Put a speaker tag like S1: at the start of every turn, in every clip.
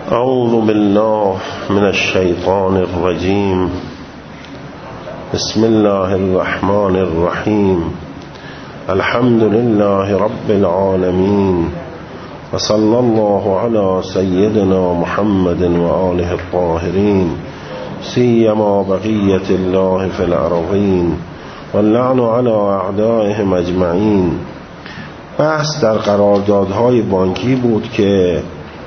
S1: اعوذ بالله من الشیطان الرجیم. بسم الله الرحمن الرحیم. الحمد لله رب العالمین و صلی الله علی سیدنا محمد و آله الطاهرین سیما بقیة الله فی الارضین واللعن علی اعدائهم اجمعین. بحث در قراردادهای بانکی بود که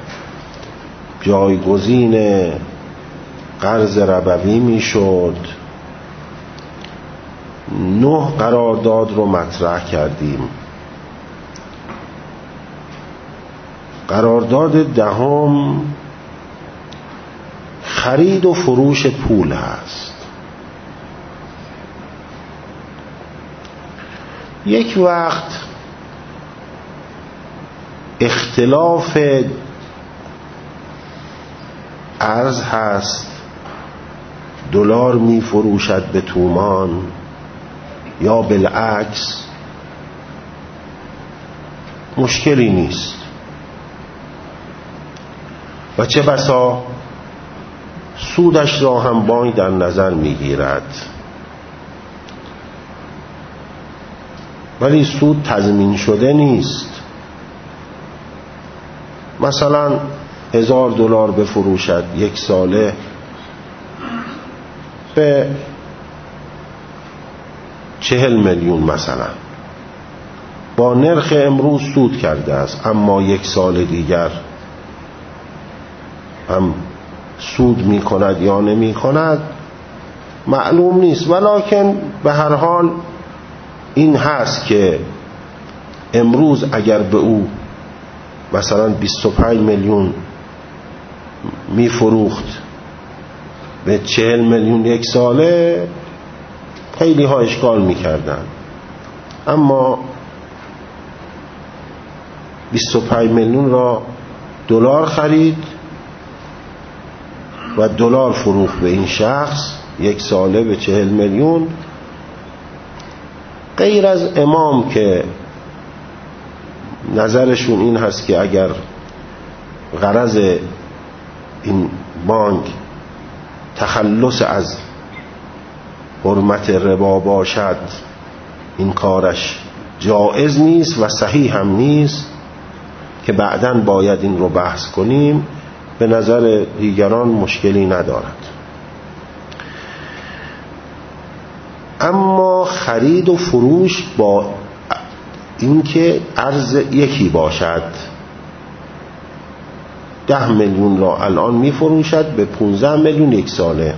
S1: جایگزین قرض ربوی میشد. 9 قرارداد رو مطرح کردیم. قرارداد 10 خرید و فروش پول هست. یک وقت اختلاف ارز هست، دلار می فروشد به تومان یا بالعکس، مشکلی نیست و چه بسا سودش را هم بانک در نظر می گیرد، ولی سود تضمین شده نیست. مثلا $1000 بفروشد 1 ساله به 40 میلیون مثلا، با نرخ امروز سود کرده است، اما 1 سال دیگر هم سود می کند یا نمی کند معلوم نیست. ولکن به هر حال این هست که امروز اگر به او مثلا 25 میلیون می فروخت به 40 میلیون 1 ساله، خیلی ها اشکال می کردن. اما 25 میلیون را دلار خرید و دلار فروخت به این شخص 1 ساله به 40 میلیون. غیر از امام که نظرشون این هست که اگر غرض این بانک تخلص از حرمت ربا باشد، این کارش جائز نیست و صحیح هم نیست، که بعداً باید این رو بحث کنیم. به نظر دیگران مشکلی ندارد. اما خرید و فروش با اینکه ارز یکی باشد، 10 میلیون را الان می فروشد به 15 میلیون 1 ساله،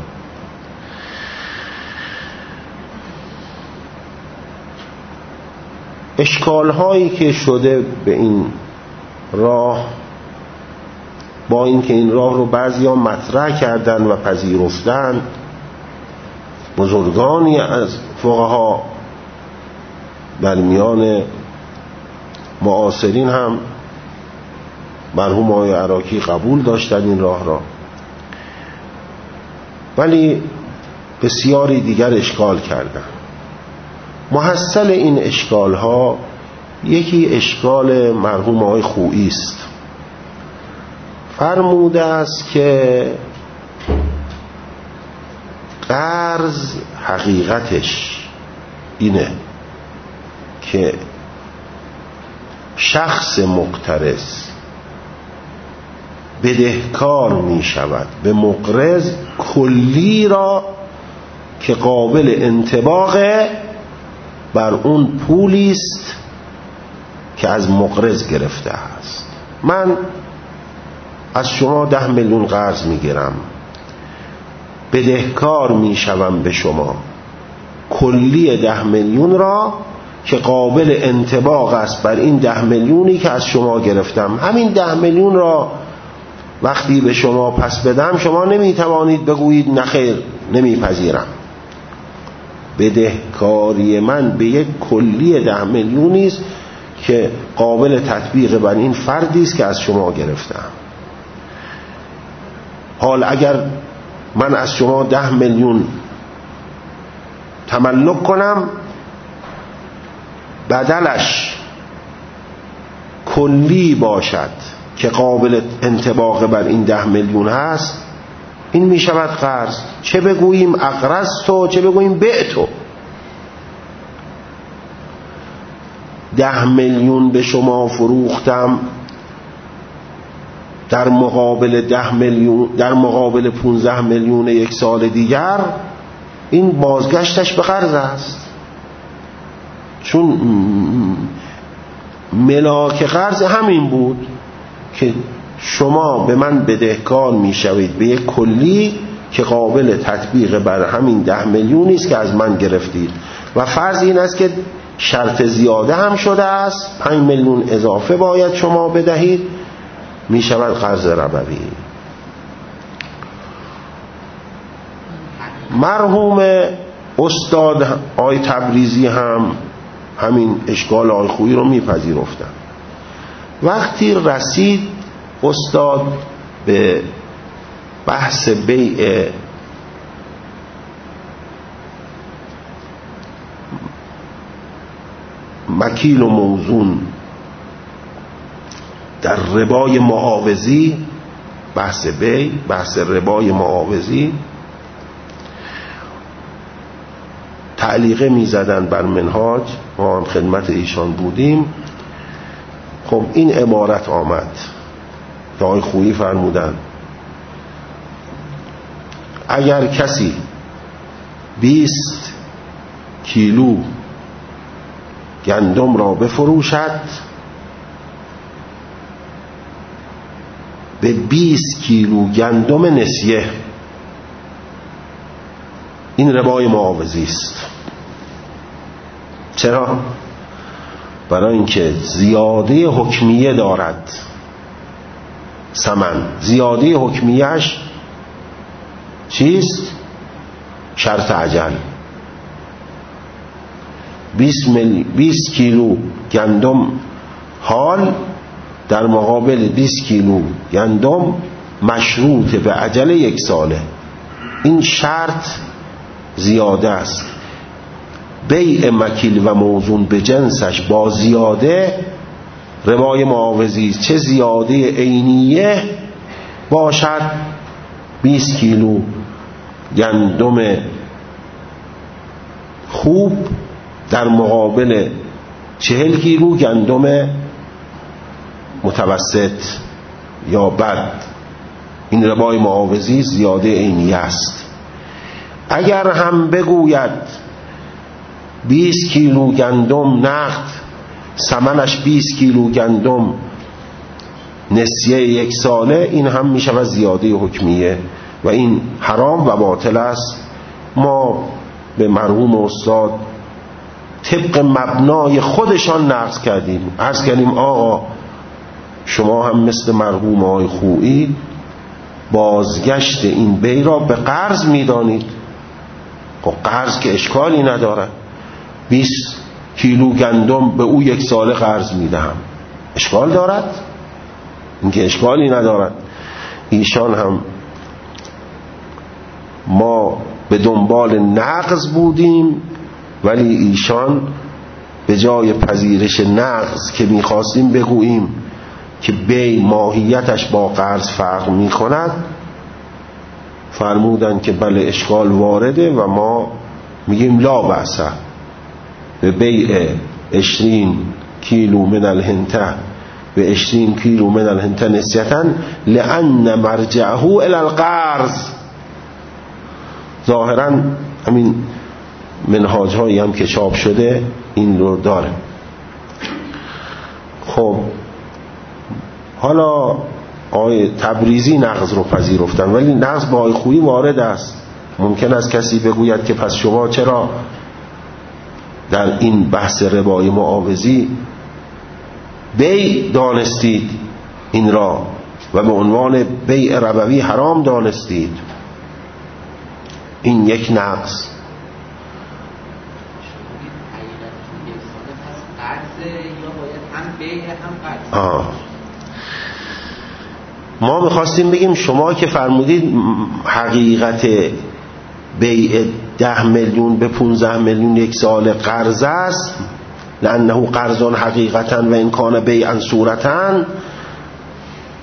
S1: اشکال هایی که شده به این راه، با اینکه این راه رو بعضیا مطرح کردن و پذیرفتن، بزرگانی از فقها در میان معاصرین هم مرحوم آقای عراقی قبول داشتن این راه را، ولی بسیاری دیگر اشکال کردن. محصل این اشکال ها یکی اشکال مرحوم آقای خویی است. فرموده است که قرض حقیقتش اینه که شخص مقترض بدهکار می شود به مقرض کلی را که قابل انطباق بر اون پولی است که از مقرض گرفته است. من از شما 10 میلیون قرض می گیرم، بدهکار می شوم به شما کلی 10 میلیون را که قابل انطباق است بر این 10 میلیونی که از شما گرفتم. همین 10 میلیون را وقتی به شما پس بدم، شما نمی توانید بگویید نخیر نمیپذیرم. بدهکاری من به یک کلی 10 میلیونی است که قابل تطبیق بر این فردی است که از شما گرفتم. حال اگر من از شما 10 میلیون تملک کنم، بدلش کلی باشد که قابل انطباق بر این 10 میلیون هست، این می شود قرض. چه بگوییم اقرضتو، چه بگوییم بعتو. 10 میلیون به شما فروختم، در مقابل 10 میلیون، در مقابل 15 میلیون یک سال دیگر، این بازگشتش به قرض است. چون ملاک قرض همین بود که شما به من بدهکار میشوید به یک کلی که قابل تطبیق بر همین 10 میلیونی است که از من گرفتید، و فرض این است که شرط زیاده هم شده است، 5 میلیون اضافه باید شما بدهید، می شود قرض ربوی. مرحوم استاد آقای تبریزی هم همین اشکال آقای خویی رو میپذیرفتن. وقتی رسید استاد به بحث بیع مکیل و موزون در ربای معاوضی، بحث بیع، بحث ربای معاوضی، تعلیقه می زدن بر منهاج، ما هم خدمت ایشان بودیم. خب این عبارت آمد که آقای خویی فرمودن اگر کسی 20 کیلو گندم را بفروشد، به 20 کیلو گندم نسیه، این ربای معاوضی است. چرا؟ برای اینکه زیاده حکمیه دارد ثمن. زیاده حکمیهش چیست؟ شرط عجل. 20 کیلو گندم حال در مقابل 20 کیلو گندم مشروط به عجل 1 ساله. این شرط زیاده است. بیع مکیل و موزون به جنسش با زیاده ربای معاوضی، چه زیاده عینیه باشد، 20 کیلو گندم خوب در مقابل 40 کیلو گندم متوسط یا بد، این ربای معاوضی زیاده عینیه است. اگر هم بگوید 20 کیلو گندم نقد ثمنش 20 کیلو گندم نسیه 1 ساله، این هم می شود زیاده حکمیه و این حرام و باطل است. ما به مرحوم استاد طبق مبنای خودشان نقض کردیم، عرض کردیم آقا شما هم مثل مرحوم آقای خویی بازگشت این بیع را به قرض می دانید. خب قرض که اشکالی نداره، 20 کیلو گندم به او 1 ساله قرض میدهم، اشکال دارد؟ اینکه اشکالی ندارد. ایشان هم ما به دنبال نقض بودیم، ولی ایشان به جای پذیرش نقض که میخواستیم بگوییم که بیع ماهیتش با قرض فرق میکند، فرمودن که بله اشکال وارده و ما میگیم لا بأسه به بیع 20 کیلو من الهنته به 20 کیلو من الهنته نسیتا لأن مرجعه الى القرض. ظاهرا همین منهاج هایی هم که چاپ شده این رو داره. خب حالا آقای تبریزی نقض رو پذیرفتن، ولی نقض با آقای خویی وارد است. ممکن است کسی بگوید که پس شما چرا در این بحث ربای معاوضی بیع دانستید این را و به عنوان بیع ربوی حرام دانستید؟ این یک نقض. ما میخواستیم بگیم شما که فرمودید حقیقت بیع 10 میلیون به 15 میلیون 1 سال قرض است، لانه قرض حقیقتا و ان کان بیعا صورتا،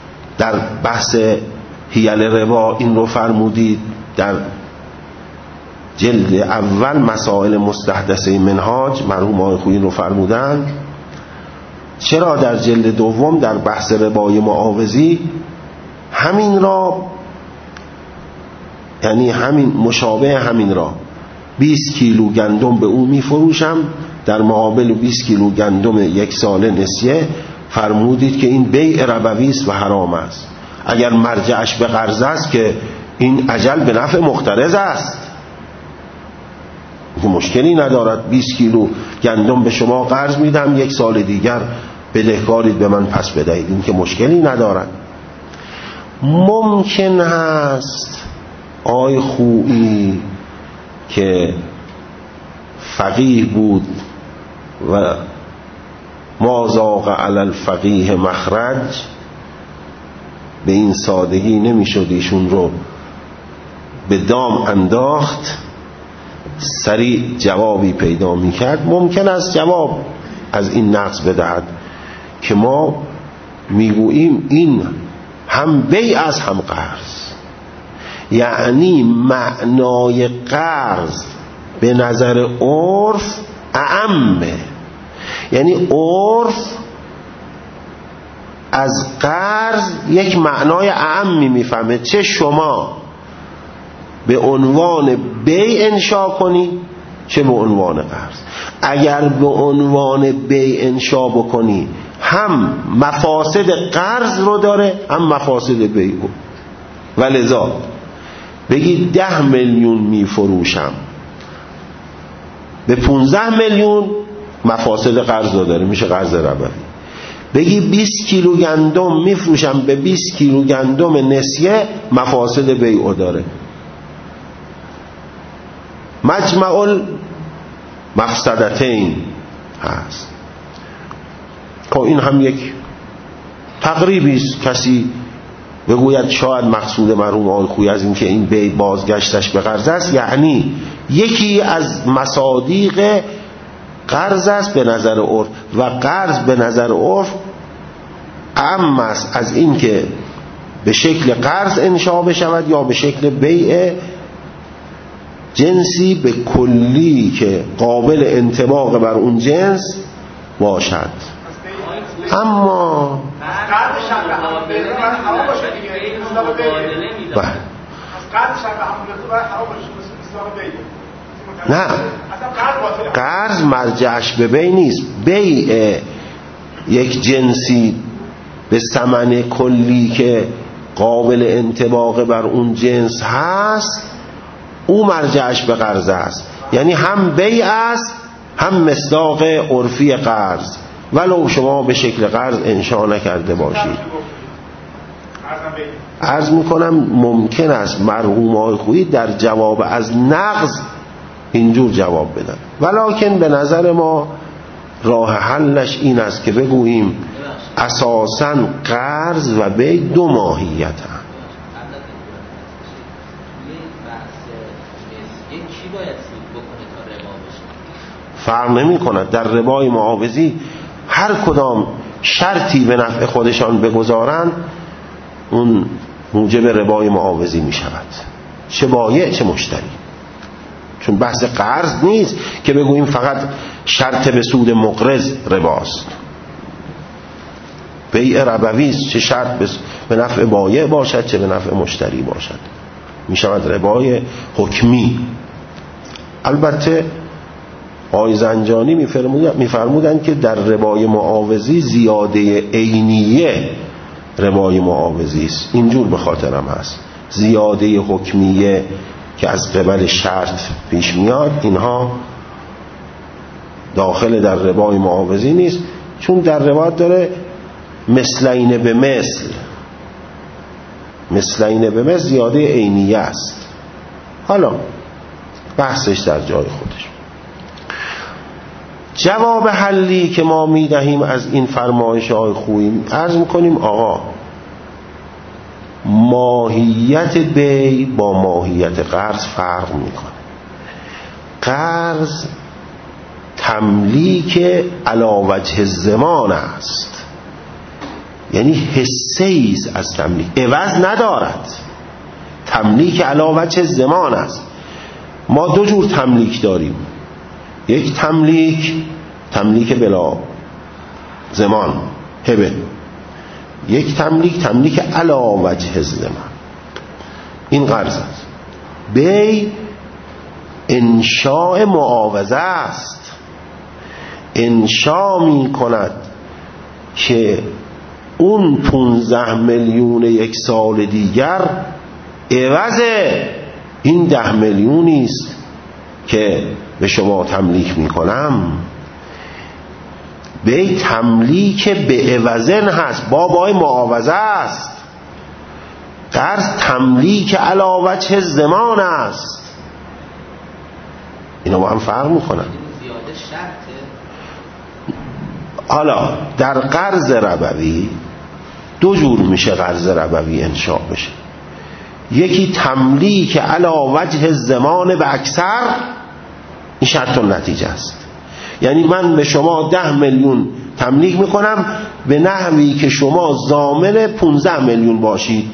S1: در بحث حیل ربا این رو فرمودید، در جلد اول مسائل مستحدثه منهاج مرحوم آقای خویی رو فرمودن. چرا در جلد دوم در بحث ربای معاوضی همین را، یعنی همین مشابه همین را 20 کیلو گندم به اون میفروشم در مقابل 20 کیلو گندم یک ساله نسیه، فرمودید که این بیع ربوی است و حرام است. اگر مرجعش به قرض است که این اجل به نفع مقترض است، مشکلی ندارد. 20 کیلو گندم به شما قرض میدم، یک سال دیگر بدهکارید به من پس بدهید، این که مشکلی ندارد. ممکن هست آقای خویی که فقیه بود و ما ذاق علی الفقیه مخرج، به این سادگی نمیشد ایشون رو به دام انداخت، سریع جوابی پیدا میکرد. ممکن است جواب از این نقص بدهد که ما میگوییم این هم بیع از هم قرض، یعنی معنای قرض به نظر عرف اعمه، یعنی عرف از قرض یک معنای اعمی میفهمه، چه شما به عنوان بیع انشا کنی چه به عنوان قرض. اگر به عنوان بیع انشا بکنی هم مفاسد قرض رو داره هم مفاسد بیع رو، ولذا بگی 10 میلیون میفروشم به 15 میلیون، مفاسد قرض رو داره، میشه قرض ربوی. بگی 20 کیلو گندم میفروشم به 20 کیلو گندم نسیه، مفاسد بیع داره. مجمع المفسدتین هست. خب این هم یک تقریبی است. کسی بگوید شاید مقصود مرحوم آقای خویی از این که این بیع بازگشتش به قرض است، یعنی یکی از مصادیق قرض است به نظر عرف، و قرض به نظر عرف اعم است از این که به شکل قرض انشا بشود یا به شکل بیع جنسی به کلی که قابل انطباق بر اون جنس باشد. اما نه، قرض مرجعش به بیع نیست. بیع یک جنسی به ثمن کلی که قابل انطباق بر اون جنس هست، او مرجعش به قرض است، یعنی هم بیع است هم مصداق عرفی قرض، ولو شما به شکل قرض انشا نکرده باشید. عرض میکنم ممکن است مرحوم آقای خویی در جواب از نقض اینجور جواب بدن، ولکن به نظر ما راه حلش این است که بگوییم اساساً قرض و بیع دو ماهیت هم. فرق نمی کند. در ربای معاوضی هر کدام شرطی به نفع خودشان بگذارند اون موجب ربای معاوضی می شود، چه بایع چه مشتری. چون بحث قرض نیست که بگوییم فقط شرط به سود مقرض رباست. بیع ربوی است، چه شرط به نفع بایع باشد چه به نفع مشتری باشد، می شود ربای حکمی. البته آقای زنجانی میفرمودند که در ربای معاوضی زیاده عینیه ربای معاوضی است. اینجور به خاطرم هست. زیاده حکمیه که از قبل شرط پیش میاد، اینها داخل در ربای معاوضی نیست، چون در روایت داره مثلین به مثل، مثلین به مثل زیاده عینیه است. حالا بحثش در جای خودش. جواب حلی که ما میدهیم از این فرمایش آقای خویی، عرض میکنیم آقا ماهیت بیع با ماهیت قرض فرق میکنه. قرض تملیک علی وجه الضمان است، یعنی حصه ایست از تملیک، عوض ندارد. تملیک علی وجه زمان است. ما دو جور تملیک داریم، یک تملیک بلا زمان هبه، یک تملیک علی وجه زمان. این قرض است. بی انشاء معاوضه است، انشاء می کند که اون 15 میلیون یک سال دیگر عوض این 10 میلیونی است که به شما تملیک می کنم. به تملیک به عوضن هست، بابای معاوضه است. قرض تملیک علی وجه زمان است. اینا با هم فرق میکنن. حالا در قرض ربوی دو جور میشه قرض ربوی انشاء بشه. یکی تملیک علی وجه زمان به اکثر، این شرط و نتیجه است. یعنی من به شما 10 میلیون تملیک میکنم به نحوی که شما ضامن 15 میلیون باشید.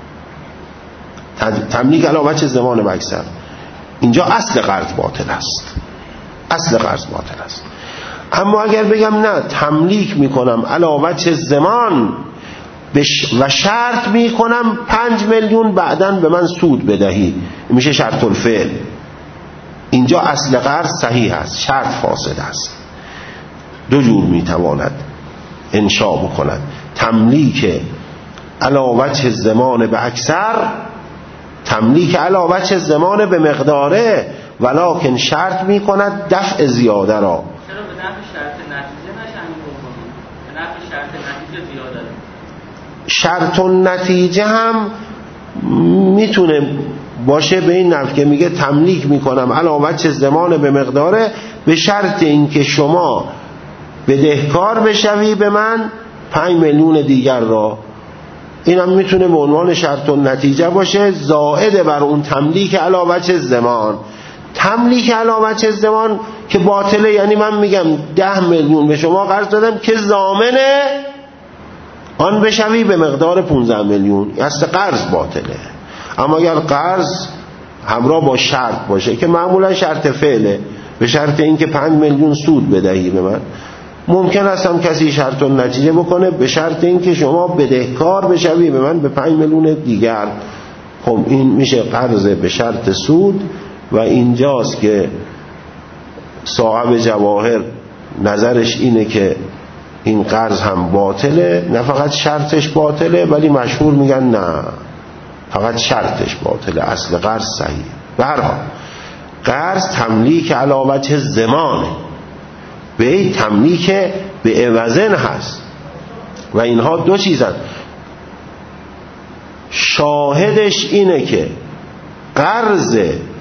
S1: تملیک علی وجه زمان به اکثر، اینجا اصل قرض باطل است. اصل قرض باطل است. اما اگر بگم نه، تملیک میکنم علی وجه زمان و شرط میکنم 5 میلیون بعداً به من سود بدهی، میشه شرط الفعل. اینجا اصل قرض صحیح است، شرط فاسد است. دو جور میتواند انشاء بکند، تملیک علی وجه زمان به اکثر، تملیک علی وجه زمان به مقداره، ولکن شرط میکند دفع زیاده را.
S2: چرا به نفع شرط نتیجه نشن بکنیم؟ به نفع شرط نتیجه زیاده را.
S1: شرط و نتیجه هم میتونه باشه به این نفع که میگه تملیک میکنم علی وجه زمان به مقداره، به شرط اینکه شما بدهکار بشوی به من 5 میلیون دیگر را. این هم میتونه به عنوان شرط و نتیجه باشه زائد بر اون تملیک علی وجه زمان. تملیک علی وجه زمان که باطله، یعنی من میگم 10 میلیون به شما قرض دادم که ضامن آن بشوی به مقدار 15 میلیون، اصل قرض باطله. اما اگر قرض همراه با شرط باشه که معمولا شرط فعله، به شرط اینکه 5 میلیون سود بدهی به من، ممکن است هم کسی شرط و نتیجه بکنه به شرط اینکه شما بدهکار بشوی به من به 5 میلیون دیگر. خب این میشه قرض به شرط سود. و اینجاست که صاحب جواهر نظرش اینه که این قرض هم باطله، نه فقط شرطش باطله، ولی مشهور میگن نه فقط شرطش باطله، اصل قرض صحیح. به هر حال قرض تملیک علی وجه زمانه، به تملیک به عوضن هست. و اینها دو چیزن. شاهدش اینه که قرض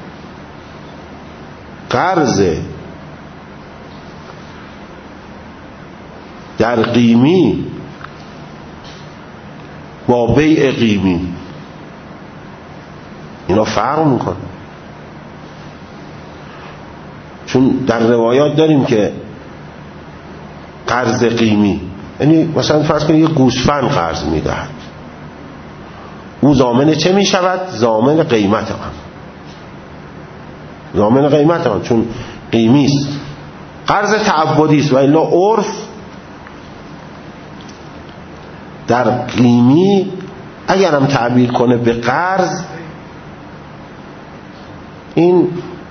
S1: در قیمی با بیع قیمی اینا فرق میکنه. چون در روایات داریم که قرض قیمی، یعنی مثلا فرض کنید یک گوسفند قرض میدهد، او ضامن چه میشود؟ ضامن قیمت آن، ضامن قیمت آن، چون قیمی است. قرض تعبدی است و الا عرف در قیمی اگرم تعبیر کنه به قرض، این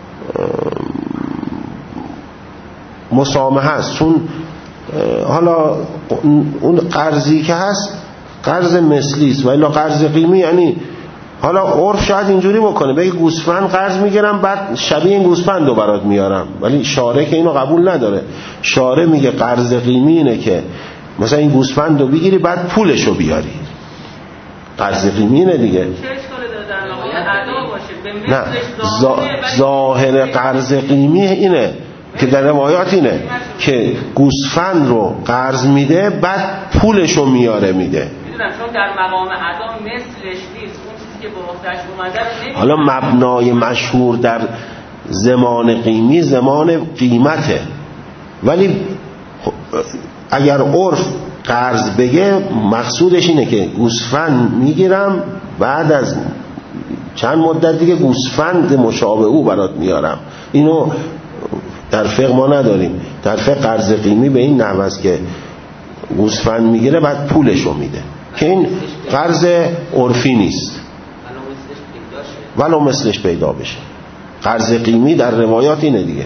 S1: مسامحه است. چون حالا اون قرضی که هست قرض مثلی است و الا قرض قیمی، یعنی حالا عرف شاید اینجوری بکنه بگه گوسفند قرض میگیرم بعد شبیه این گوسفند رو برات میارم، ولی شارع که اینو قبول نداره. شارع میگه قرض قیمی اینه که مثلا این گوسفند رو بگیری بعد پولش رو بیاری. قرض قیمی اینه دیگه. نه، ظاهر قرض قیمی اینه که در روایات اینه که گوسفند رو قرض میده بعد پولش رو میاره میده.
S2: میدونم چون در مقام ادا مثلش نیست، اون چیزی که با وقتش اومده رو نمیشه.
S1: حالا مبنای مشهور در زمان قیمی زمان قیمته، ولی اگر عرف قرض بگه مقصودش اینه که گوسفند میگیرم، بعد از چند مدت دیگه گوسفند مشابه او برات میارم. اینو در فقه ما نداریم. در فقه قرض قیمی به این نحو است که گوسفند میگیره بعد پولشو میده، که این قرض عرفی نیست ولو مثلش پیدا بشه. قرض قیمی در روایات اینه دیگه.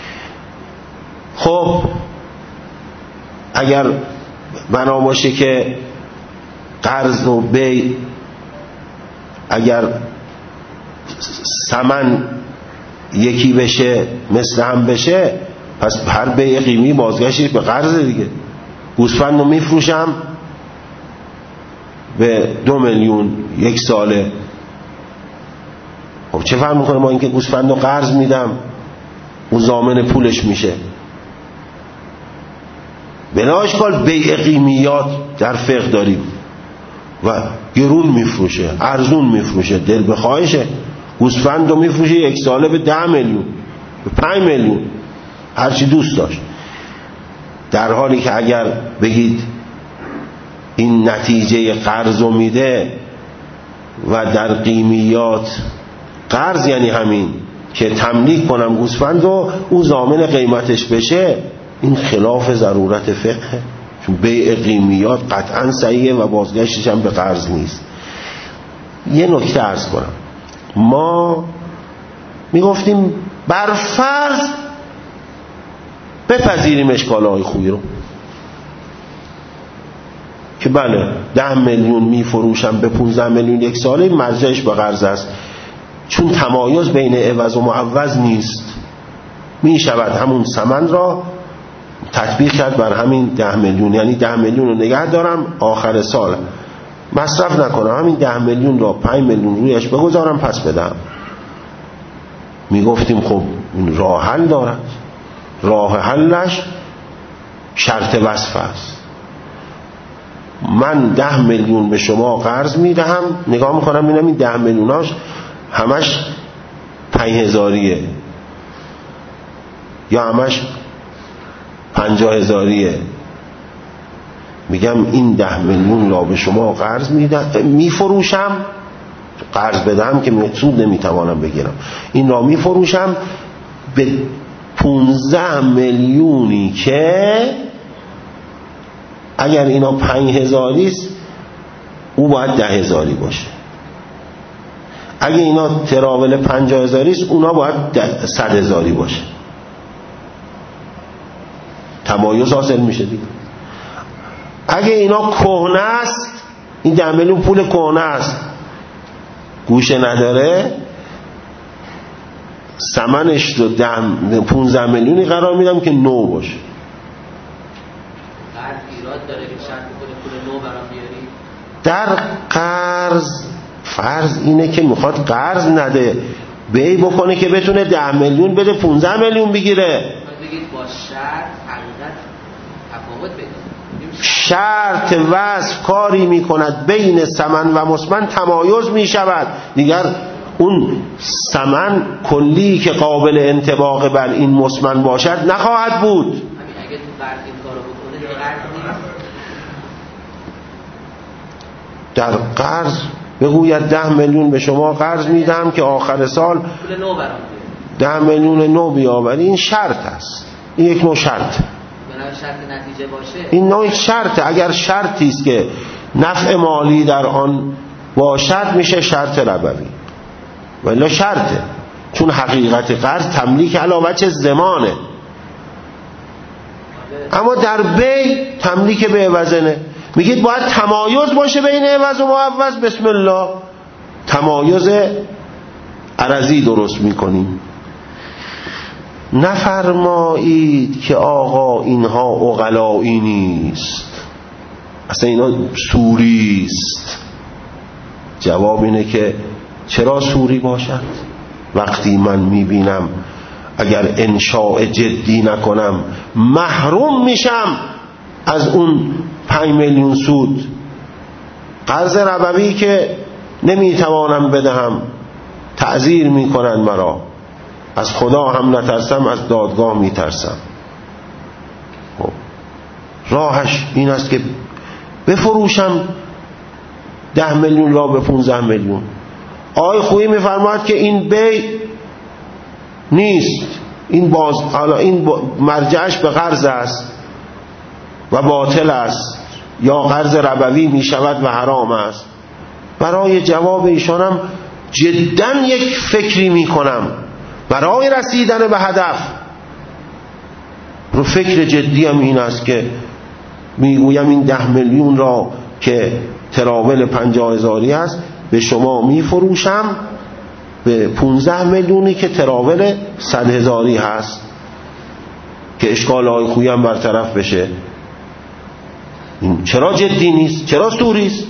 S1: خب اگر بنا باشه که قرض و بیع اگر ثمن یکی بشه، مثل هم بشه، پس هر بیع قیمی بازگشتش به قرض دیگه. گوسفند رو میفروشم به 2 میلیون یک ساله، خب چه فرق میکنه با اینکه گوسفند رو قرض میدم اون ضامن پولش میشه؟ بلا اشکال بیع قیمیات در فقه داریم و گرون میفروشه، ارزون میفروشه، دل بخواهشه. گوسفند رو میفروشه یک ساله به 10 میلیون، به 5 میلیون، هرچی دوست داشت. در حالی که اگر بگید این نتیجه قرض رو میده و در قیمیات قرض یعنی همین که تملیک کنم گوسفند رو، او ضامن قیمتش بشه، این خلاف ضرورت فقه، چون بیع قیمیات قطعا صحیحه و بازگشتش هم به قرض نیست. یه نکته عرض کنم، ما میگفتیم بر فرض بپذیریم اشکالهای خوبی رو که بله 10 میلیون میفروشم به 15 میلیون یک ساله، مرجعش به قرض است، چون تمایز بین عوض و معوض نیست، می شود همون ثمن را تطبیق کرد بر همین 10 میلیون. یعنی 10 میلیون رو نگه دارم، آخر سال مصرف نکنم، همین 10 میلیون را 5 میلیون رویش بگذارم پس بدم. می گفتیم خب این راه حل دارد، راه حلش شرط وصف است. من 10 میلیون به شما قرض میدهم، نگاه میکنم ببینم این 10 میلیوناش همش 5000 یا همش 50000. میگم این 10 میلیون را به شما قرض میفروشم، قرض بدم که سود نمیتوانم بگیرم، این را میفروشم به 15 میلیونی که اگر اینا 5000 است او باید 10000 باشه، اگه اینا تراول 50000 است اونا باید 100,000 باشه. تمایز حاصل میشه دیگه. اگه اینا کهنه است، این 10 میلیون پول کهنه است، گوشه نداره، ثمنش رو 15 میلیونی قرار میدم که نو باشه.
S2: قرض ایراد داره که شرط پول نو برام بیاری؟
S1: در قرض فرض اینه که میخواد قرض نده، بی بکنه که بتونه 10 میلیون بده 15 میلیون بگیره.
S2: بگید با شرط حقیقت تفاوت بده.
S1: شرط وصف کاری میکند بین ثمن و مسمن تمایز میشود، دیگر اون ثمن کلی که قابل انطباق بر این مسمن باشد نخواهد بود.
S2: اگه تو قرض این کارو بکنه دیگه قرض نیست.
S1: در قرض بگوید 10 میلیون به شما قرض میدم که آخر سال
S2: پول نو برام
S1: 10 میلیون نو بیاوری، این شرط است، این یک نوع شرط،
S2: شرط نتیجه باشه.
S1: این نوع شرط. اگر شرطی است که نفع مالی در آن باشد میشه شرط ربوی، ولی شرطه، چون حقیقت قرض تملیک علاوه وجه زمانه. اما در بی تملیک به عوضنه. میگید باید تمایز باشه بین عوض و معوض، بسم الله تمایز عرضی درست میکنیم. نفرمایید که آقا اینها عقلایی نیست، اصلا اینا سوری است. جواب اینه که چرا سوری باشد؟ وقتی من میبینم اگر انشاء جدی نکنم محروم میشم از اون 5 میلیون سود. قرض ربوی که نمیتوانم بدهم، تعذیر میکنن مرا، از خدا هم نترسم، از دادگاه میترسم. راهش این است که بفروشم 10 میلیون را به 15 میلیون. آقای خویی میفرماید که این بی نیست، این حالا این مرجعش به قرض است و باطل است یا قرض ربوی می شود و حرام است. برای جواب ایشانم جدا یک فکری می کنم برای رسیدن به هدف. رو فکر جدی هم این است که میگویم این 10 میلیون را که تراول 50,000 است به شما میفروشم به 15 میلیونی که تراول 100,000 هست که اشکال های خویی هم برطرف بشه. این چرا جدی نیست؟ چرا سوری است؟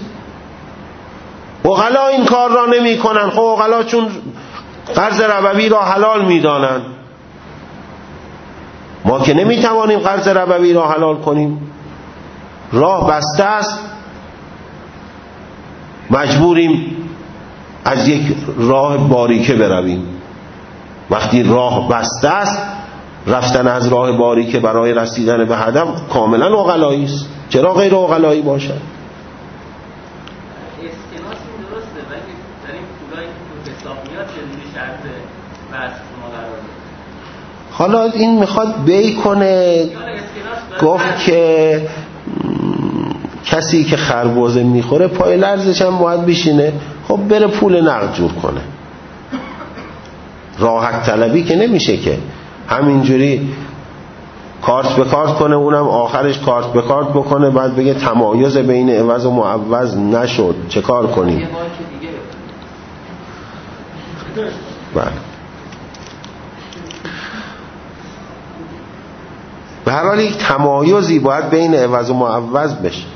S1: عقلا این کار را نمی کنن. خب عقلا چون قرض ربوی را حلال می دانن، ما که نمی توانیم قرض ربوی را حلال کنیم. راه بسته است، مجبوریم از یک راه باریکه برویم. وقتی راه بسته است، رفتن از راه باریکه برای رسیدن به هدف کاملا عقلایی است. چرا غیر عقلایی باشد؟
S2: اسکناس این درسته، ولی در این پولایی که تو حساب میاد چجوری شرط بس شما قرار داد؟
S1: حالا این میخواد بی کنه، گفت که کسی که خربزه میخوره پای لرزش هم باید بشینه. خب بره پول نقد جور کنه. راحت طلبی که نمیشه که همینجوری کارت به کارت کنه، اونم آخرش کارت به کارت بکنه بعد بگه تمایز بین عوض و معوض نشد، چه کار کنیم؟ بله. به هر حال یک تمایزی باید بین عوض و معوض بشه.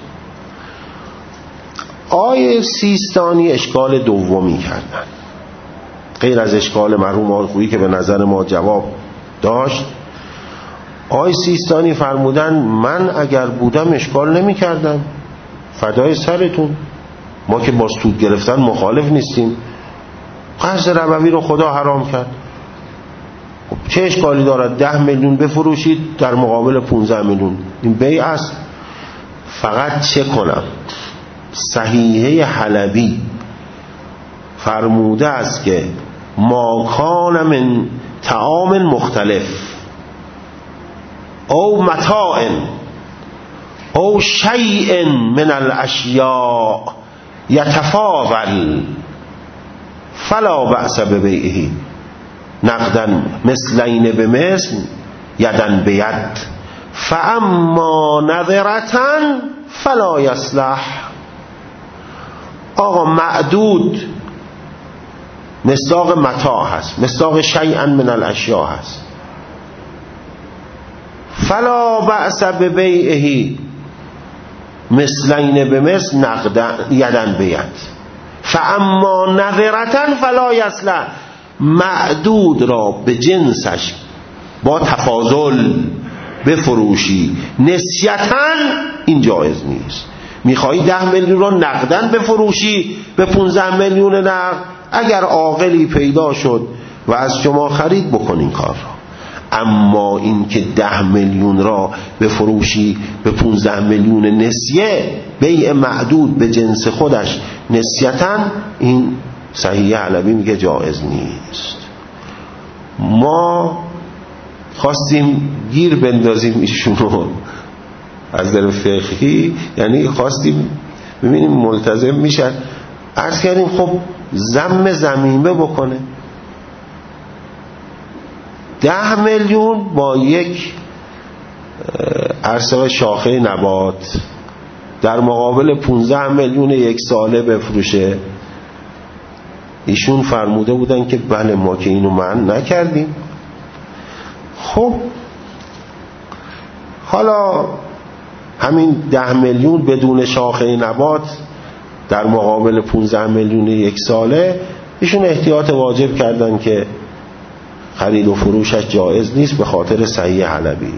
S1: آیه سیستانی اشکال دومی کردن غیر از اشکال مرحوم آقای خویی که به نظر ما جواب داشت. آیه سیستانی فرمودن من اگر بودم اشکال نمی کردم، فدای سرتون، ما که با سود گرفتن مخالف نیستیم، قرض ربوی رو خدا حرام کرد، خب چه اشکالی دارد 10 میلیون بفروشید در مقابل 15 میلیون، این بیع است. فقط چه کنم؟ صحیحه حلبی فرموده است که ما کان من طعام مختلف او متاع او شیء من الاشیاء یتفاول فلا بأس ببیعه نقدا مثلین بمثل یدن بید فاما نظرة فلا یصلح. آقا معدود مصداق متاع هست، مصداق شیئا من الاشیاء هست. فلا بأس ببیعه مثلین بمثل نقدا یدن بید فاما نظرة فلا یصلح. معدود را به جنسش با تفاضل بفروشی نسیتاً این جایز نیست. میخوایی 10 میلیون رو نقدن بفروشی به 15 میلیون نقد، اگر عاقلی پیدا شد و از شما خرید بکنین کار را. اما این که 10 میلیون را بفروشی به 15 میلیون نسیه، بیع معدود به جنس خودش نسیتاً، این صحیح علوی میگه جایز نیست. ما خواستیم گیر بندازیم ایشونو از در فقهی، یعنی خواستیم ببینیم ملتزم میشن. عرض کردیم خب ضم ضمیمه بکنه. 10 میلیون با یک عرصه شاخه نبات در مقابل 15 میلیون یک ساله بفروشه. ایشون فرموده بودن که بله ما که اینو منع نکردیم. خب حالا همین 10 میلیون بدون شاخه نبات در مقابل 15 میلیون یک ساله، ایشون احتیاط واجب کردن که خرید و فروشش جایز نیست به خاطر صحیح حلبی.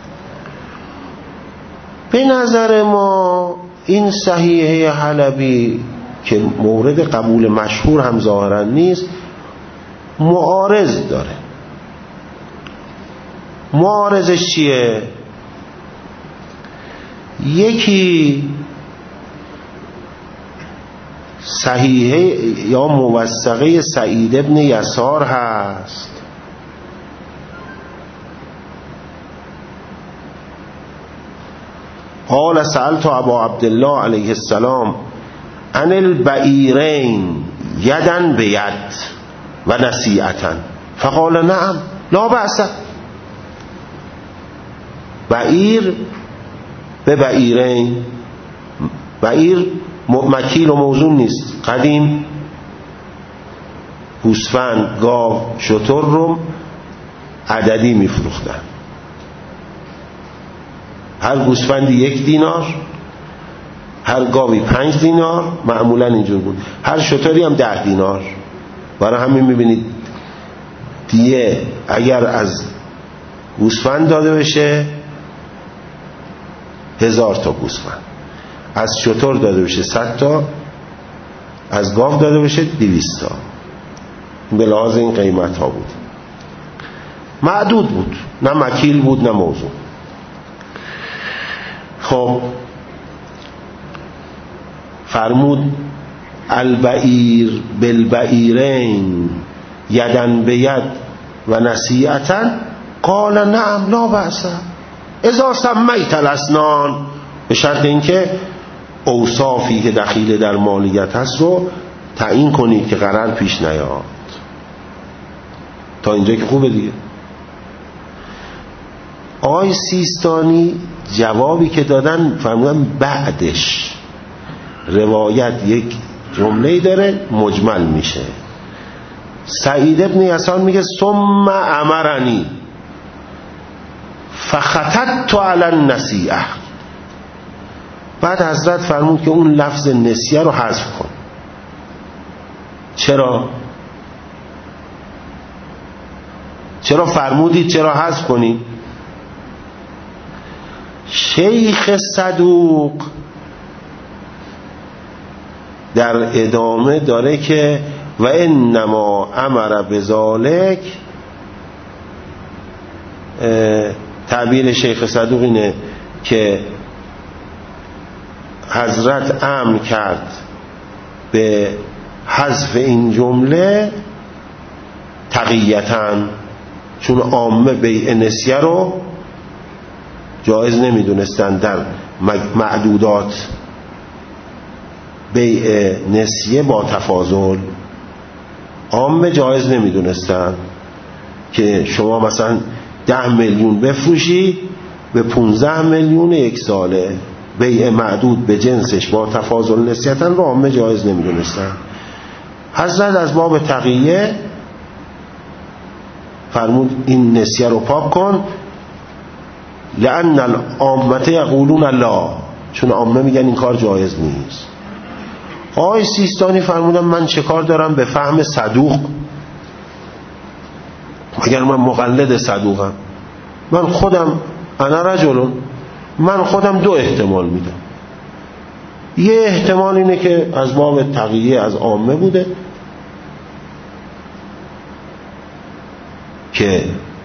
S1: به نظر ما این صحیح حلبی که مورد قبول مشهور هم ظاهرا نیست، معارض داره. معارضش چیه؟ یکی صحیحه یا موثقه سعید ابن یسار هست. قال سألت ابا عبدالله علیه السلام عن البعیرین یدا بید و نصیعتا فقال نعم لا بأس. بعیر به بعیرین، بعیر مکیل و موزون نیست، قدیم گوسفند، گاو، شتر رو عددی میفروختن. هر گوسفندی 1 دینار، هر گاوی 5 دینار، معمولا اینجور بود. هر شتری هم 10 دینار. برای همین میبینید دیه اگر از گوسفند داده بشه 1000 تا گوسفند، از شتر داده بشه 100 تا، از گاو داده بشه 200 تا. به لحاظ این قیمت ها بود. معدود بود، نه مکیل بود نه موضوع. خب فرمود البعیر بالبعیرین یدن بید و نصیعتا قال نعم لا بأس اذا سمیت الاسنان، به شرط اینکه اوصافی که دخیل در مالیت هست رو تعیین کنید که قرار پیش نیاد. تا اینجا که خوبه دیگه. آقای سیستانی جوابی که دادن فرمودن بعدش روایت یک جمله‌ای داره مجمل میشه. سعید ابن یسار میگه ثم امرنی فخططت علی النسیئه. بعد حضرت فرمود که اون لفظ نسیه رو حذف کن. چرا فرمودید چرا حذف کنید؟ شیخ صدوق در ادامه داره که و انما امر بذالک، تعبیر شیخ صدوق اینه که حضرت امر کرد به حذف این جمله تقییتاً، چون عامه بیع نسیه رو جایز نمیدونستن. در معدودات بیع نسیه با تفاضل عامه جایز نمیدونستن که شما مثلا 10 میلیون بفروشی به 15 میلیون 1 ساله. بیع معدود به جنسش با تفاضل نسیتاً رو عامه جایز نمیدونستن. حضرت از باب تقیه فرمود این نسیه رو پاک کن، لأن العامه یقولون لا، چون عامه میگن این کار جایز نیست. آقای سیستانی فرمودن من چه کار دارم به فهم صدوق، مگر من مقلد صدوقم؟ من خودم انا رجلون، من خودم 2 احتمال میدم. یه احتمال اینه که از باب تقیه از عامه بوده که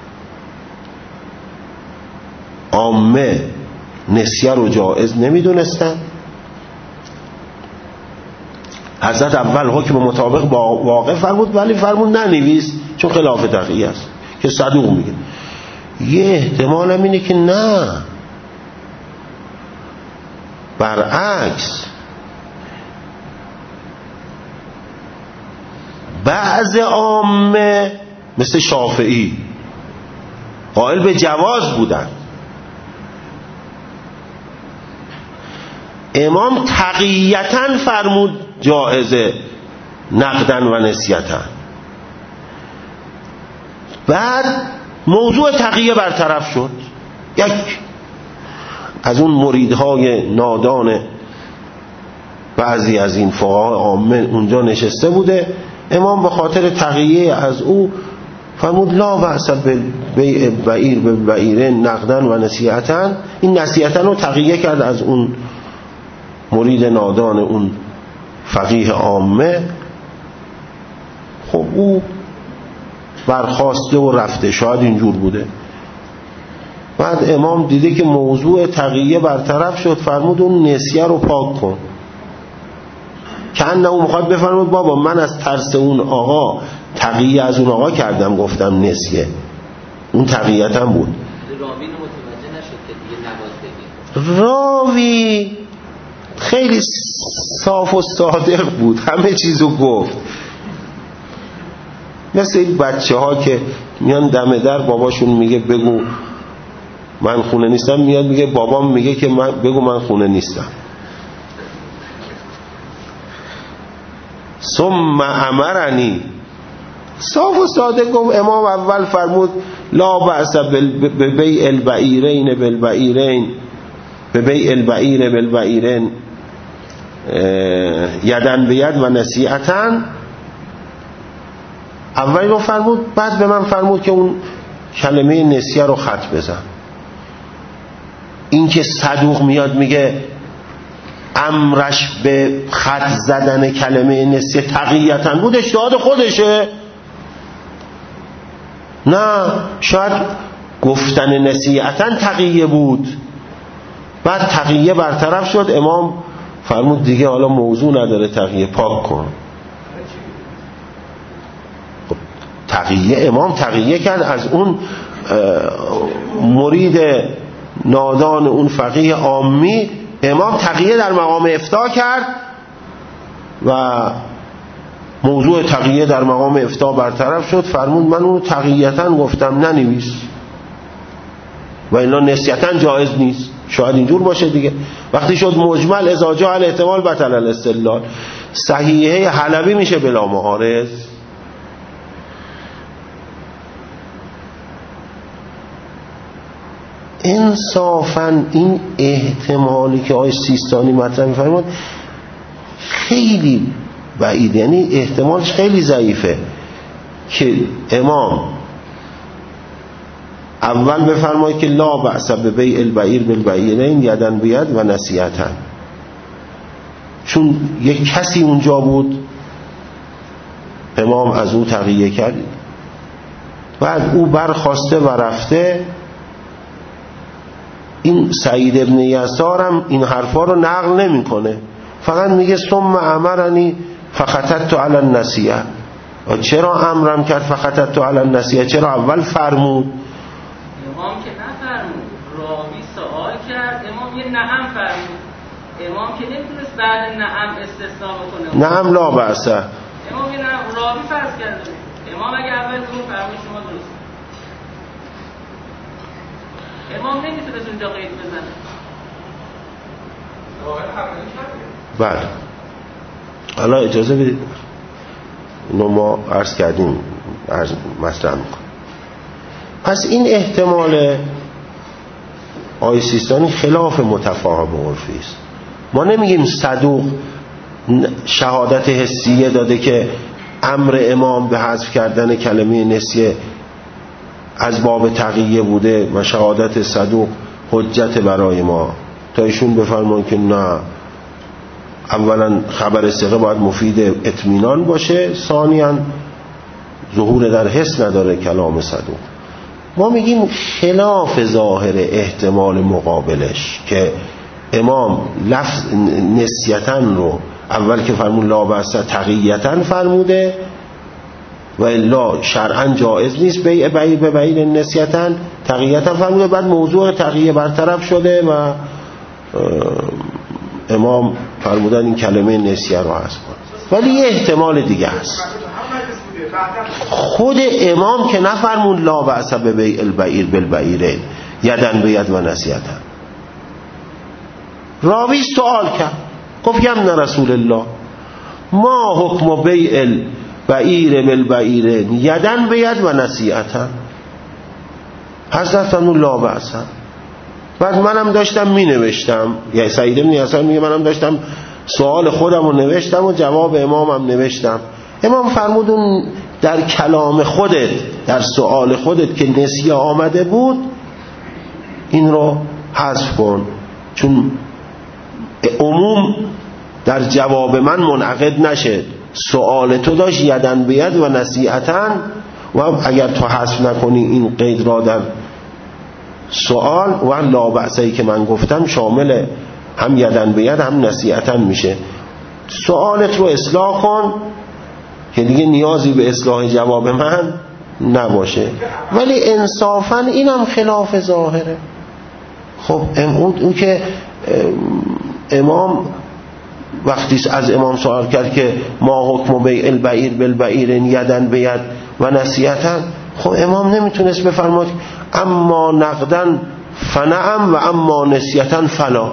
S1: عامه نسیه رو جایز نمیدونستن. حضرت اول حکم مطابق با واقع فرمود، ولی فرمود ننویس چون خلاف تقیه است که صدوق میگه. یه احتمال هم اینه که نه، برعکس، بعض عامه مثل شافعی قائل به جواز بودن. امام تقییتاً فرمود جائزه نقدن و نسیتاً. بعد موضوع تقیه برطرف شد. یک از اون مریدهای نادان بعضی از این فقها عامه اونجا نشسته بوده. امام به خاطر تقیه از او فرمود لا بأس بیع بعیر به بعیرین نقدن و نصیحتاً. این نصیحتاً رو تقیه کرد از اون مرید نادان اون فقیه عامه. خب او برخاسته و رفته، شاید اینجور بوده. بعد امام دیده که موضوع تقیه برطرف شد، فرمود اون نسیه رو پاک کن. چند او میخواد بفرمود بابا من از ترس اون آقا تقیه از اون آقا کردم گفتم نسیه، اون تقییتم بود.
S2: راوی متوجه نشد که دیگه نواز بگیر.
S1: راوی خیلی صاف و صادق بود، همه چیزو گفت. مثل این بچه ها که میان دم در باباشون میگه بگو من خونه نیستم، میاد میگه بابام میگه که بگو من خونه نیستم. ثم امرنی، صاف و صادق گفت. امام اول فرمود لا بأس ببیع البعیرین بالبعیرین، ببیع البعیر بالبعیرین یدن بید و نصیحتن. اولی رو فرمود، بعد به من فرمود که اون کلمه نسیه رو خط بزن. این که صدوق میاد میگه امرش به خط زدن کلمه نسیه تقییتن بود، اجتهاد خودشه. نه، شاید گفتن نصیحتن تقیه بود، بعد تقیه برطرف شد. امام فرمود دیگه حالا موضوع نداره تقیه، پاک کن. تقیه امام تقیه کرد از اون مرید نادان اون فقیه عامی. امام تقیه در مقام افتاء کرد و موضوع تقیه در مقام افتاء برطرف شد. فرمود من اون تقییتن گفتم ننویس، و الا نسیتن جایز نیست. شاید اینجور باشه دیگه. وقتی شد مجمل اذا جاء الاحتمال بطل الاستدلال، صحیحه حلبی میشه بلا معارض. انصافا این احتمالی که آقای سیستانی مطرح می‌فرمود خیلی بعید، یعنی احتمالش خیلی ضعیفه که امام اول بفرماید که لا بأس ببیع البعیر بالبعیرین یدن بید و نصیحتن، چون یک کسی اونجا بود امام از او تقیه کرد، بعد او برخواسته و رفته. این سعید ابن یسار هم این حرفا رو نقل نمیکنه، فقط میگه ثم امرنی فخطبت علی النسیه. چرا امرم کرد فخطبت علی النسیه؟ چرا اول فرمود؟
S2: امام که نفرمود، راوی سوال کرد، امام یه نعم فرمود. امام که نمیتونست بعد نعم استثناء بکنه. نعم
S1: لا بأس.
S2: امام یه نعم راوی فرض کرده. امام اگه اول اون فرمود شما درست. امام نمیتونست اونجا قید بزنه.
S1: بله، حالا اجازه بدید اینو ما عرض کردیم، مطرح میکنم. پس این احتمال آقای سیستانی خلاف متفاهم عرفی است. ما نمیگیم صدوق شهادت حسیه داده که امر امام به حذف کردن کلمه نسیه از باب تقیه بوده و شهادت صدوق حجت برای ما، تا ایشون بفرمان که نه، اولا خبر ثقه باید مفید اطمینان باشه، ثانیاً ظهور در حس نداره کلام صدوق. ما میگیم خلاف ظاهر احتمال مقابلش که امام لفظ نسیتن رو اول که فرمود لا بأس تقییتن فرموده و الا شرعا جائز نیست بیع بعیر به بعیر نسیتن، تقییتن فرموده، بعد موضوع تقییه برطرف شده و امام فرمودن این کلمه نسیه رو حذف کن. ولی یه احتمال دیگه هست، خود امام که نفرمود لا بأس ببیع البعیر بالبعیرین یدن بید و نصیحتن. راوی سوال کرد، گفت یم رسول الله ما حکم بیع البعیر بالبعیرین یدن بید و نصیحتن؟ حضرت فرمود لا بأس. بعد منم داشتم می نوشتم، یعنی سعید بن یسار میگه منم داشتم سوال خودم رو نوشتم و جواب امامم نوشتم. امام فرمودون در کلام خودت، در سوال خودت که نسیه آمده بود این رو حذف کن، چون عموم در جواب من منعقد نشه. سوال تو داشت یدن بید و نصیحتن، و اگر تو حذف نکنی این قید را در سوال و لا بأسایی که من گفتم شامل هم یدن بید هم نصیحتن میشه. سوالت رو اصلاح کن که دیگه نیازی به اصلاح جواب من نباشه. ولی انصافا اینم خلاف ظاهره. خب اون که امام وقتی از امام سوال کرد که ما حکم بیع البعیر بالبعیر یدن بید و نصیحتن، خب امام نمیتونست بفرماد اما نقدن فنعم و اما نصیحتن فلا.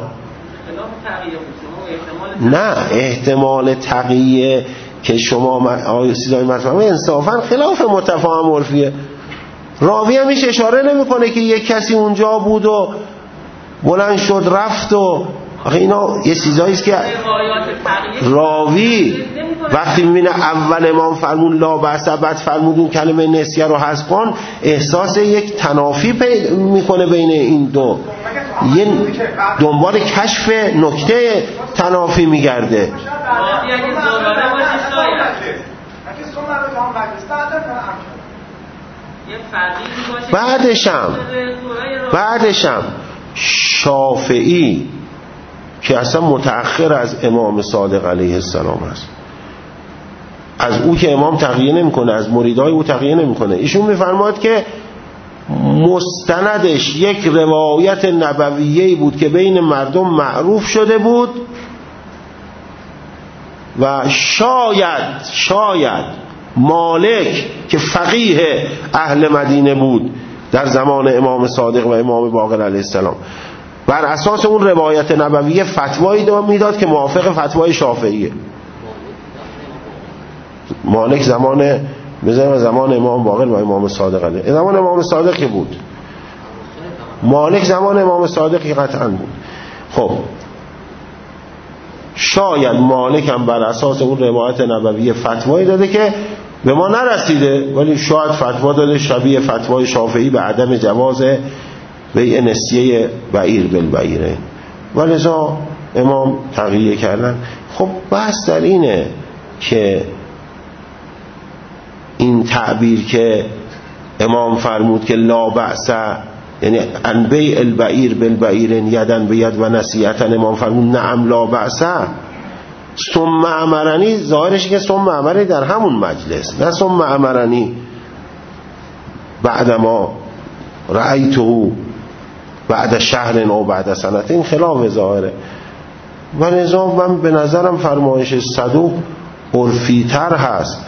S1: نه، احتمال تقیه که شما سیدای مطلب انصافا خلاف متفاهم عرفیه. راوی هم هیچ اشاره نمیکنه که یک کسی اونجا بود و بلند شد رفت و آخه اینا یه چیزایی است که راوی وقتی میبینه اول امام فرمون لا بأس بعد فرمودون کلمه نسیه رو حذف کن، احساس یک تنافی میکنه بین این دو، یه دنبال کشف نکته تنافی میگرده. بعدشم شافعی که اصلا متأخر از امام صادق علیه السلام است، از او که امام تقیه نمیکنه، از مریدای او تقیه نمیکنه، ایشون میفرماد که مستندش یک روایت نبویه‌ای بود که بین مردم معروف شده بود و شاید مالک که فقیه اهل مدینه بود در زمان امام صادق و امام باقر علیه السلام، بر اساس اون روایت نبویه فتوایی میداد که موافق فتوای شافعیه. مالک زمان امام باقر و امام صادق علیه، زمان امام صادق که بود، مالک زمان امام صادقی قطعا بود. خب شاید مالک هم بر اساس اون روایت نبویه فتوایی داده که به ما نرسیده، ولی شاید فتوا داده شبیه فتوای شافعی به عدم جواز بیع نسیه بعیر بالبعیره، ولذا امام تقیه کردن. خب بحث در اینه که این تعبیر که امام فرمود که لا بأس، یعنی ان بیع البعیر بالبعیر یدن بید و نصیحتا، امام فرمود نعم لا بأس، ثم امرنی، ظاهرش که ثم امرنی در همون مجلس، نه ثم امرنی بعدما رأیته بعد شهر او بعد سنت، این خلاف ظاهره. ولذا من به نظرم فرمایش صدوق عرفی تر هست.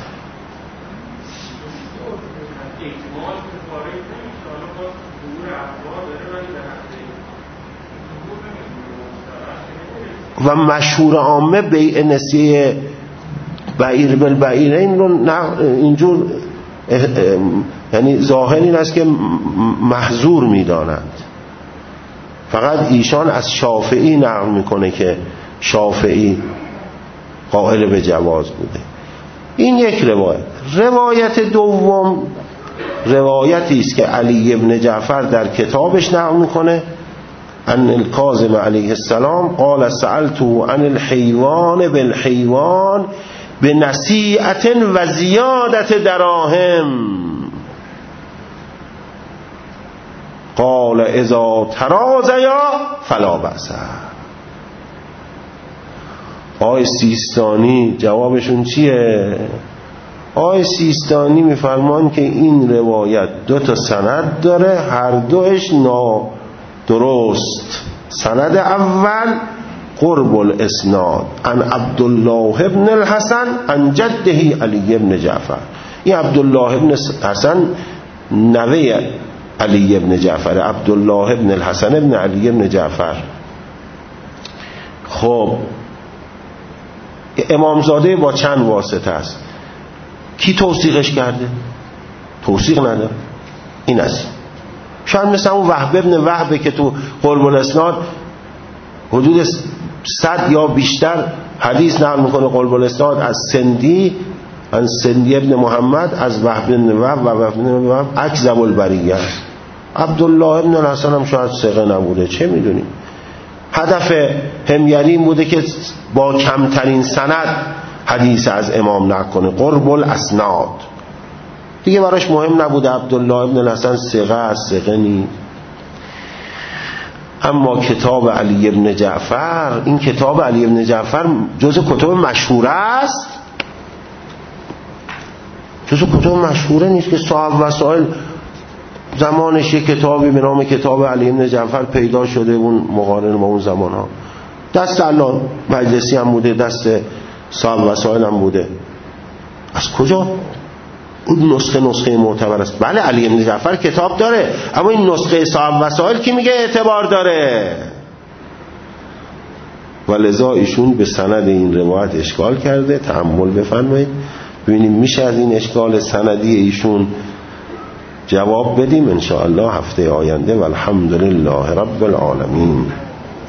S1: و مشهور عامه بیع نسیه بعیر بالبعیر این رو اینجور یعنی ظاهر این است که محظور می‌دانند. فقط ایشان از شافعی نقل میکنه که شافعی قائل به جواز بوده. این یک روایت دوم روایتی است که علی ابن جعفر در کتابش نقل میکنه ان الکاظم علیه السلام قال سألته عن الحیوان بالحیوان بنصیحة و زیادت دراهم قال اذا تراضیا فلا بأس. آقای سیستانی جوابشون چیه؟ آقای سیستانی میفرمان که این روایت 2 سند داره، هر دوش نادرست. سند اول قرب الاسناد عن عبدالله ابن الحسن عن جده علی ابن جعفر. این عبدالله ابن حسن نوه علی ابن جعفر، عبدالله ابن الحسن ابن علی ابن جعفر. خب امامزاده با چند واسطه است. کی توثیقش کرده؟ توثیق نداره. این است. شاید مثل اون وهب ابن وهب که تو قرب الاسناد حدود 100 یا بیشتر حدیث نقل میکنه قرب الاسناد از سندی، از سندی ابن محمد، از وهب ابن وهب و وهب ابن وهب اکذب البریه. عبدالله ابن الحسن هم شاید ثقه نبوده، چه میدونیم. هدف حمیری این بوده که با کمترین سند حدیث از امام نقل کنه، قرب الاسناد. دیگه براش مهم نبوده عبدالله ابن الحسن ثقه از ثقه نیست. اما کتاب علی ابن جعفر، این کتاب علی ابن جعفر جز کتب مشهوره است؟ جز کتب مشهوره نیست که صاحب وسائل زمانش یک کتابی به نام کتاب علی ابن جعفر پیدا شده، اون مقارن با اون زمان ها، دست علامه مجلسی هم بوده، دست صاحب وسائل هم بوده. از کجا این نسخه معتبر است؟ بله علی ابن جعفر کتاب داره، اما این نسخه صاحب وسائل کی میگه اعتبار داره؟ و لذا ایشون به سند این روایت اشکال کرده. تأمل بفرمایید ببینیم میشه از این اشکال سندی ایشون جواب بدیم ان شاء الله هفته آینده. والحمدلله رب العالمین.